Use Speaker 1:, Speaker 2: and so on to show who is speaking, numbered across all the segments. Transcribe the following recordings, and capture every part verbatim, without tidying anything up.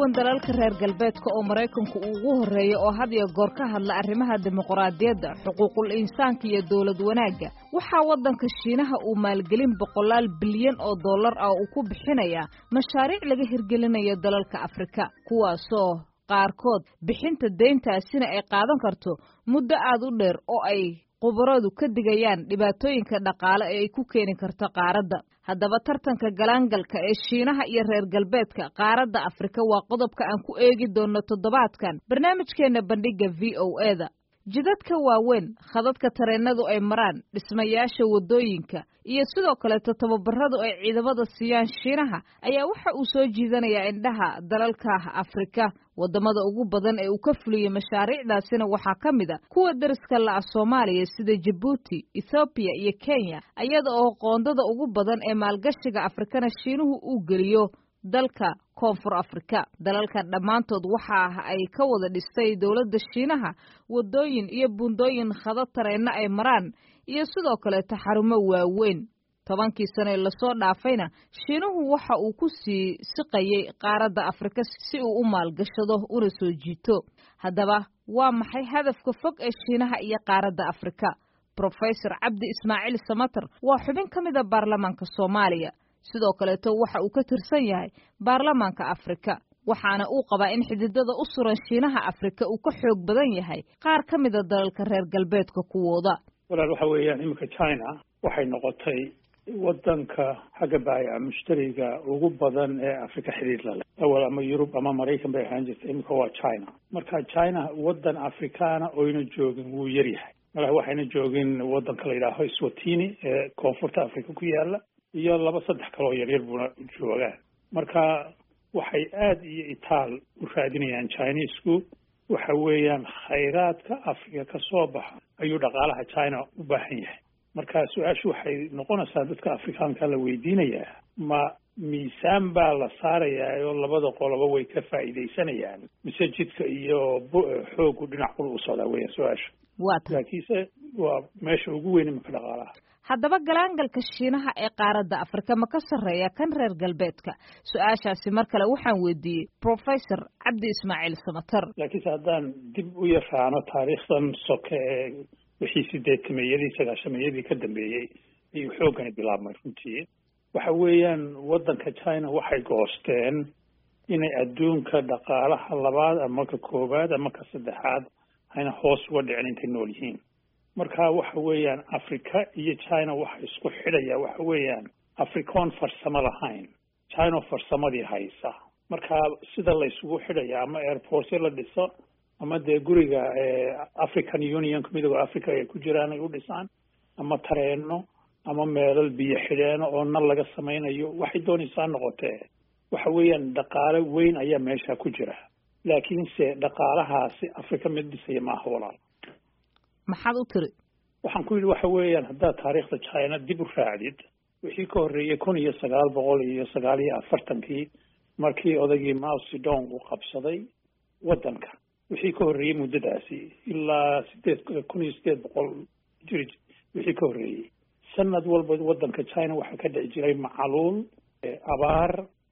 Speaker 1: duwan dalalka reer galbeedka oo Mareykanku ugu horeeyo oo had iyo goor ka hadla arrimaha dimuqraadiyadda, xuquuqul insaanka iyo dawlad wanaagga, waxa wadanka Shiinaha uu maalgelin boqolaal bilyan oo dollar ah uu ku bixinayaa mashaariic laga hirgelinayo dalalka Afrika, kuwaasoo qaarkood bixinta deyntaasina ay qaadan karto muddo aad u dheer oo ay qubaradu ka digayaan dhibaatooyinka dhaqaale ee ay ku keeni karto qaaradda. haddaba tartanka galaangalka ee Shiinaha iyo reer galbeedka qaaradda Afrika waa qodobka aan ku eegi doono toddobaadkan barnaamijkeena bandhiga V O A da. jidadka waaweyn, khadadka tareenadu ay maraan, dhismayaasha wadooyinka iyo sidoo kale tababaradu ay ciidamada siiyaan Shiinaha ayaa waxa uu soo jiidanayaa indhaha dalalka Afrika. wadamada ugu badan ee uu ka fuliyay mashaariicdaasina waxaa ka mid ah kuwa dariska la Soomaaliya sida Djibouti, Ethiopia iyo Kenya, iyada oo qoondada ugu badan ee maalgashiga Afrikana Shiinuhu uu geliyo dalka Koonfur Afrika. dalalkan dhammaantood waxa ay ka wada dhistay dawladda Shiinaha wadooyin iyo buundooyin khadad tareena ay maraan iyo sidoo kale taxarumo waaweyn. tobankii sano ee lasoo dhaafayna Shiinuhu waxa uu ku sii siqayay qaaradda Afrika si uu u maalgashado una soo jiito. haddaba waa maxay hadafka fog ee Shiinaha iyo qaaradda Afrika? Professor Cabdi Ismaaciil Samatar waa xubin ka mid ah baarlamaanka Soomaaliya, sidoo kaleeto waxa uu ka tirsan yahay baarlamaanka Afrika, waxaana uu qabaa in xididada u suran Shiinaha Afrika uu ka xoog badan yahay qaar ka mid ah dalalka reer galbeedka kuwooda.
Speaker 2: walaal waxa weeyaan iminka China waxay noqotay wadanka xagga baayaca mushtariga ugu badan ee Afrika xiriir la leh. awal ama Yurub ama Mareykan bay ahaan jirtay, iminka waa China. marka China wadan Afrikaana oyna joogin wuu yar yahay. malaha waxayna joogin wadanka la yidhaaho Eswatini ee koonfurta Afrika ku yaala iyo laba saddex kaloo yaryar buna joogaan. marka waxay aad iyo itaal u raadinayaan Chinesku waxa weeyaan khayraadka Afrika ka soo baxa ayuu dhaqaalaha China u baahan yahay. marka su-aashu waxay noqonaysaa dadka Afrikaanka la weydiinayaa ma miisaan baa la saarayaa oo labada qoloba way ka faa'iidaysanayaan mise jidka iyo xoogu dhinac u socdaa weeyaan su-aasha. laakiinse waa meesha ugu weyn iminka dhaqaalaha.
Speaker 1: haddaba galaangalka Shiinaha ee qaaradda Afrika ma ka sarreeya kan reer galbeedka? su-aashaasi mar kale waxaan weydiiyey Professor Cabdi Ismaaciil Samatar.
Speaker 2: laakiinse haddaan dib u yaraano taariikhdan soke ee wixii sideetameeyadii sagaashameeyadii ka dambeeyey ayuu xooggani bilaabmay runtii. waxa weeyaan wadanka China waxay goosteen inay adduunka dhaqaalaha labaad ama ka koobaad ama ka saddexaad ayna hoos uga dhicin intay nool yihiin. marka waxa weeyaan Afrika iyo China waxa isku xidhaya waxa weeyaan Afrikaan farsamo lahayn, China farsamadii haysa. marka sida la isugu xidhaya ama airport la dhiso ama dee guriga African Union midowga Afrika ay ku jiraan ay u dhisaan ama tareeno ama meelal biyo xidheeno oo nal laga samaynayo waxay doonaysaa noqotee waxa weeyaan dhaqaale weyn ayaa meesha ku jira. laakiinse dhaqaalahaasi Afrika mid dhisaya maaha walaal.
Speaker 1: maxaad u tiri?
Speaker 2: waxaan ku yidhi waxa weeyaan haddaad taariikhda China dib u raacdid wixii ka horreeyay kun iyo sagaal boqol iyo sagaal iyo afartankii markii odagii Mao Zedong uu qabsaday wadanka, wixii ka horreeyay muddadaasi ilaa sideed kun iyo sideed boqol jiri wixii ka horreeyay sanad walba wadanka China waxaa ka dhici jiray macaluul, abaar,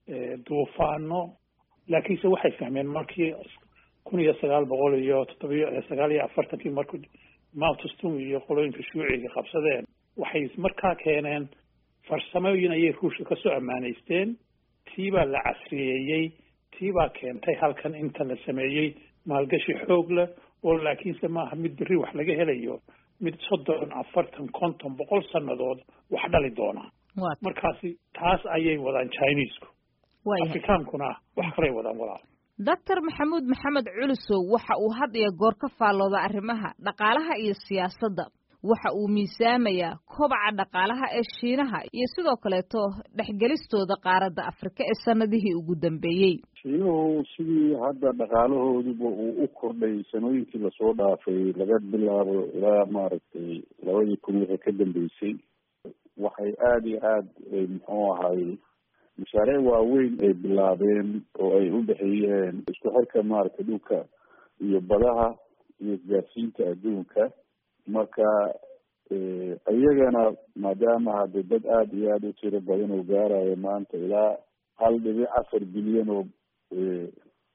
Speaker 2: duufaano. laakiinse waxay fahmeen markii kun iyo sagaal boqol iyo toddobiyo sagaal iyo afartankii markuu Mao Zedong iyo qolooyinka shuuciga qabsadeen waxay markaa keeneen farsamooyin ayay ruushka ka soo ammaanaysteen. tii baa la casriyeeyey, tii baa keentay halkan inta la sameeyey maalgashi xoog leh oo laakiinse maaha mid beri wax laga helayo, mid soddon afartan konton boqol sannadood wax dhali doona. markaasi taas ayay wadaan Chinesku. Afrikaankuna wax kalay wadaan walaal.
Speaker 1: Doctor Maxamuud Maxamed Culusow waxa uu had iyo goor ka faallooda arrimaha dhaqaalaha iyo siyaasadda. waxa uu miisaamayaa kobaca dhaqaalaha ee Shiinaha iyo sidoo kaleeto dhexgelistooda qaaradda Afrika ee sanadihii ugu dambeeyay.
Speaker 3: Shiinuhu sidii hadda dhaqaalahooduba uu u kordhay sanooyinkii lasoo dhaafay laga bilaabo ilaa maaragtay labadii kun wixii ka dambeysay waxay aada iyo aad muxuu ahay mashaariic waaweyn ay bilaabeen oo ay u dhexeeyeen isku xirka maaragtay dhulka iyo badaha iyo isgaarsiinta adduunka. marka iyagana maadaama hadda dad aada iyo aada u tiro badan oo gaarayo maanta ilaa hal dhibic afar bilyan oo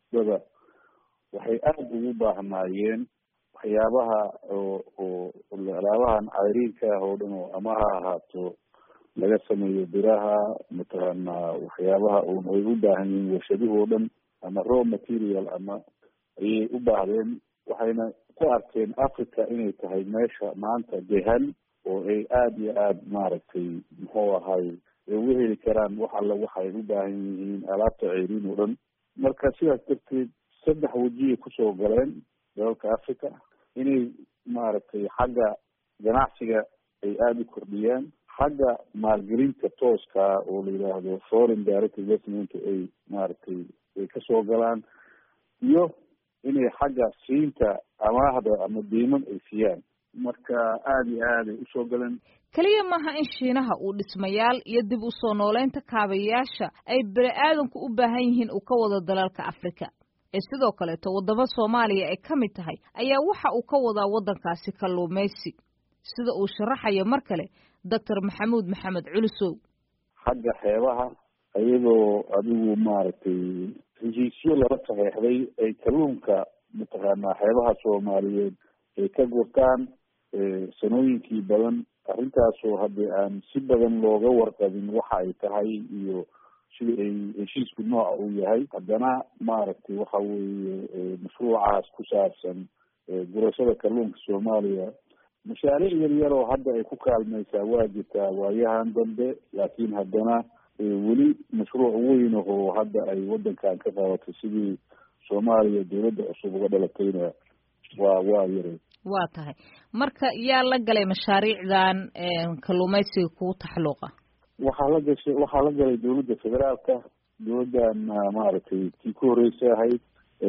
Speaker 3: dada waxay aada ugu baahnaayeen waxyaabaha oo oo alaabahan cayriinka ah oo dhan oo ama ha ahaato laga sameeyo biraha mataqaana waxyaabaha un ay u baahan yihiin warshaduhu oo dhan ama raw material ama ayay u baahdeen waxayna ku arkeen Africa inay tahay meesha maanta dehan oo ay aada iyo aada maaragtay muxuu ahay ay uga heli karaan wax alla waxay u baahan yihiin alaabta ceyriin oo dhan marka sidaas darteed saddex wajiyay kusoo galeen dalalka Africa inay maaragtay xagga ganacsiga ay aada u kordhiyaan xagga maalgelinta tooska oo la yidhaahdo foreign direct investment ay maaragtay ay kasoo galaan iyo inay xagga siinta amaahda ama diiman ay siiyaan marka aada iyo aad ay usoo galeen
Speaker 1: keliya maaha in shiinaha uu dhismayaal iyo dib u soo nooleynta kaabayaasha ay bini aadanku u baahan yihiin uu ka wado dalalka Africa ee sidoo kaleeto wadamo Soomaaliya ay ka mid tahay ayaa waxa uu ka wadaa wadankaasi kalluumaysi sida uu sharaxayo mar kale doctor Maxamuud Maxamed Culusow
Speaker 3: xagga xeebaha ayadoo adigu maaragtay heshiisyo lala saxeexday ay kalluunka mataqaanaa xeebaha Soomaaliyeed ay ka gurtaan sanooyinkii badan arrintaasoo haddii aan si badan looga warqabin waxa ay tahay iyo sida ay heshiisku nooca uu yahay haddana maaragtay waxa weeye mashruucaas ku saabsan gurashada kalluunka Soomaaliya mashaariic yar yar oo hadda ay ku kaalmaysaa waa jirtaa waayahan dambe laakiin haddana weli mashruuc weyn oo hadda ay wadankan ka qabatay sidii Soomaaliya dawladda cusub uga dhalatayna waa waa yaray
Speaker 1: waa tahay marka yaa la galay mashaariicdan kalluumaysiga ku taxalluqa
Speaker 3: waxaa la gashay waxaa la galay dawladda federaalka dawladdan maaragtay tii ku horreysay ahayd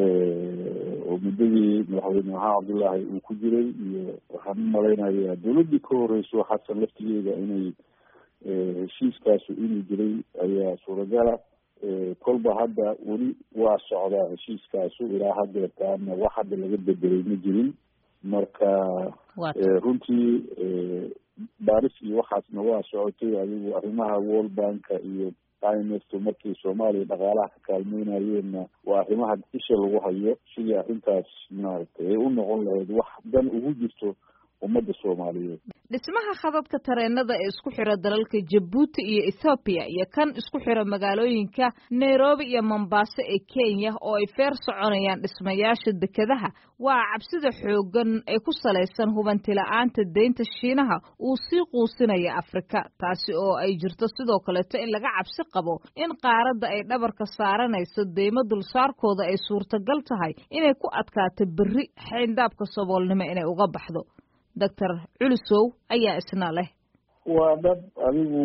Speaker 3: oo muddadii madaxweyne maxamed cabdullaahi uu ku jiray iyo waxaan u malaynayaa dawladdii ka horreyso xasan laftigeeda inay heshiiskaasu inuu jiray ayaa suuragala kolba hadda weli waa socdaa heshiiskaasu ilaa haddeertaana wax hadda laga bedelay ma jirin marka runtii baaris iyo waxaasna waa socotay adigu arrimaha world banka iyo I M F markii Soomaaliya dhaqaalaha ka kaalmeynayeenna waa arrimaha isha lagu hayo sidii arrintaas maaragtay ay u noqon lahayd wax dan ugu jirto ummadda Soomaaliyeed
Speaker 1: dhismaha khadadka tareenada ee isku xira dalalka Djibouti iyo Ethiopia iyo kan isku xira magaalooyinka Nairobi iyo Mombasa ee Kenya oo ay feer soconayaan dhismayaasha dekedaha waa cabsida xoogan ee ku saleysan hubanti la'aanta deynta Shiinaha uu sii quusinaya Afrika taasi oo ay jirto sidoo kale in laga cabsi qabo in qaaradda ay dhabarka saaranayso deymo dulsaarkooda ay suurtagal tahay inay ku adkaato berri xeyndaabka saboolnimo inay uga baxdo doctor Culusow ayaa isna leh
Speaker 3: waa dad adigu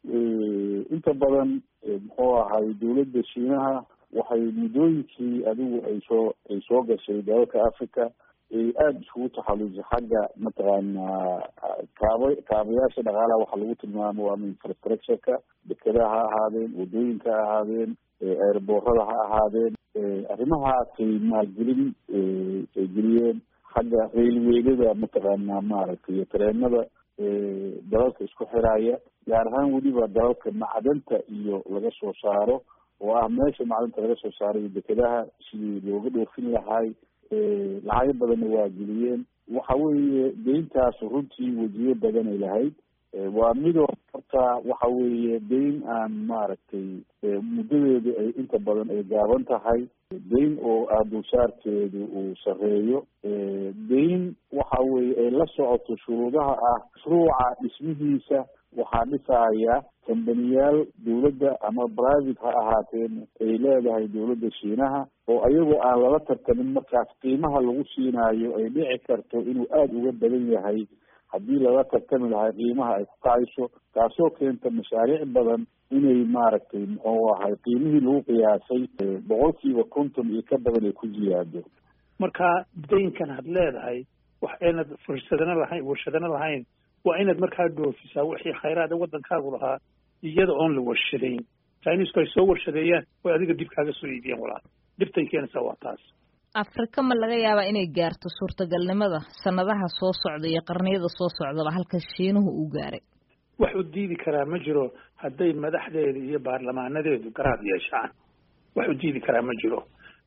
Speaker 3: inta badan muxuu ahay dawladda Shiinaha waxay muddooyinkii adigu ay soo ay soo gashay dalalka Africa ay aada isugu taxallusay xagga mataqaanaa kaaba kaabayaasha dhaqaalaha waxa lagu tilmaamo waa infrastructureka dekedaha ha ahaadeen wadooyinka ha ahaadeen airboorada ha ahaadeen arrimahaasay maalgelin ay geliyeen xagga railwaydada mataqaanaa maaragtay iyo tareenada dalalka isku xiraaya gaar ahaan weliba dalalka macdanta iyo laga soo saaro oo ah meesha macdanta laga soo saarayo dekedaha sidii looga dhoofin lahay lacago badanna waa geliyeen waxa weeye deyntaas runtii wajiyo badanay lahayd waa midoo horta waxa weeye deyn aan maaragtay muddadeedu ay inta badan ay gaaban tahay deyn oo aadulsaarkeedu uu sareeyo deyn waxa weeye ay la socoto shuruudaha ah mashruuca dhismihiisa waxaa dhisaya kambaniyaal dawladda ama private ha ahaateen ay leedahay dawladda Shiinaha oo ayagoo aan lala tartamin markaas qiimaha lagu siinaayo ay dhici karto inuu aada uga badan yahay haddii lala tartami lahay qiimaha ay ku kacayso taasoo keenta mashaariic badan inay maaragtay muxuu ahay qiimihii lagu qiyaasay boqolkiiba konton iyo ka badan ay ku ziyaado
Speaker 2: marka deynkan had leedahay wax aynad fursadana lahayn warshadana lahayn waa inaad markaa dhoofisaa wixii khayraada wadankaagu lahaa iyada oon la warshadayn Chinese-ku ay soo warshadeeyaan way adiga dib kaaga soo iibiyaan walaal dhibtay keenaysaa waa taas
Speaker 1: Afrika ma laga yaabaa inay gaarto suurtagalnimada sanadaha soo socda iyo qarniyada soo socdaba halka Shiinuhu uu gaaray
Speaker 2: wax u diidi karaa ma jiro hadday madaxdeedu iyo baarlamaanadeedu garaad yeeshaan wax u diidi karaa ma jiro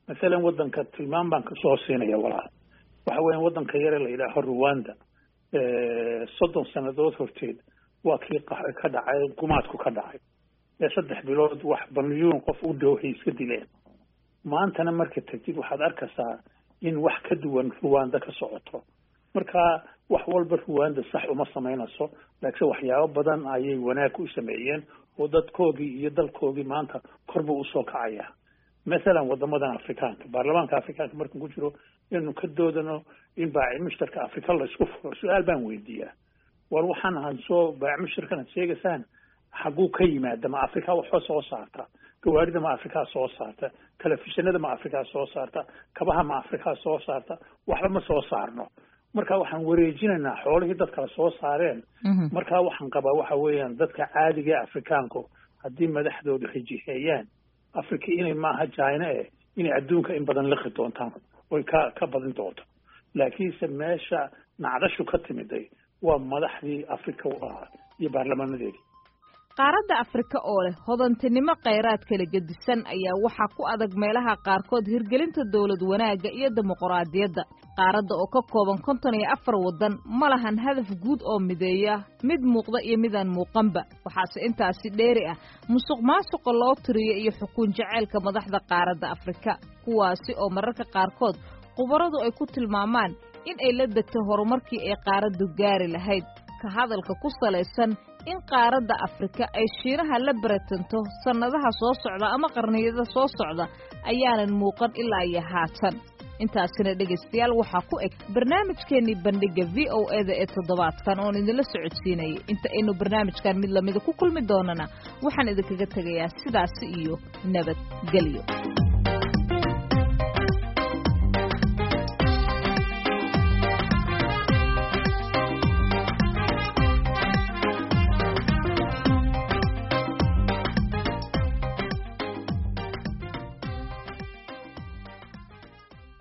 Speaker 2: masalan waddanka tilmaam baan kasoo siinaya walaal waxa weeyaan waddanka yare la yidhaaho Rwanda soddon sannadood horteed waa kii ka dhacay gumaadku ka dhacay ee saddex bilood wax balyuun qof u dhow hay iska dileen maantana marka tagtid waxaad arkaysaa in wax ka duwan Rwanda ka socoto marka wax walba Rwanda sax uma sameynayso laakiin waxyaabo badan ayay wanaag u sameeyeen oo dadkoodii iyo dalkoodii maanta korba u soo kacaya مثلا wadamadan Afrikaanka baarlamaanka Afrikaanka markuu ku jiro inuu ka doodano in baa mushtarka Afrika la isku furo su'aal baan weydiiyaa war waxaan ahaan soo baa mushtarkana sheegaysaan xaguu ka yimaada ma Afrika wax soo saarta gawaarida ma Afrika soo saarta telefishinada ma Afrika soo saarta kabaha ma Afrika soo saarta waxba ma soo saarno marka waxaan wareejinaynaa xoolihii dadka soo saareen marka waxaan qabaa waxa weeyaan dadka caadiga Afrikaanku haddii madaxdoodu xijiyayaan Afrika inay maaha China ee inay adduunka in badan la xidoontaan oo ka ka badan doonto laakiin se meesha nacdashu ka timiday waa madaxdii Afrika iyo baarlamaanadeedii
Speaker 1: qaaradda Afrika oo leh hodantinimo kheyraad kala gedisan ayaa waxa ku adag meelaha qaarkood hirgelinta dawlad wanaaga iyo dimuqraadiyadda qaaradda oo ka kooban konton iyo afar wadan ma lahan hadaf guud oo mideeya mid muuqda iyo mid aan muuqanba waxaase intaasi dheeri ah musuqmaasuq loo tiriyo iyo xukun jaceylka madaxda qaaradda Afrika kuwaasi oo mararka qaarkood qubaradu ay ku tilmaamaan in ay la degto horumarkii ay qaaraddu gaari lahayd ka hadalka ku salaysan in qaaradda Afrika ay Shiinaha la baratanto sanadaha soo socda ama qarniyada soo socda ayaanan muuqan ilaa iyo haatan intaasina dhageystayaal waxa ku eg barnaamijkeeni bandhiga V O A da ee toddobaadkan oo idinla socodsiinay inta aynu barnaamijkan mid lamid ku kulmi doonana waxaan idinkaga tagayaa sidaas iyo nabad gelyo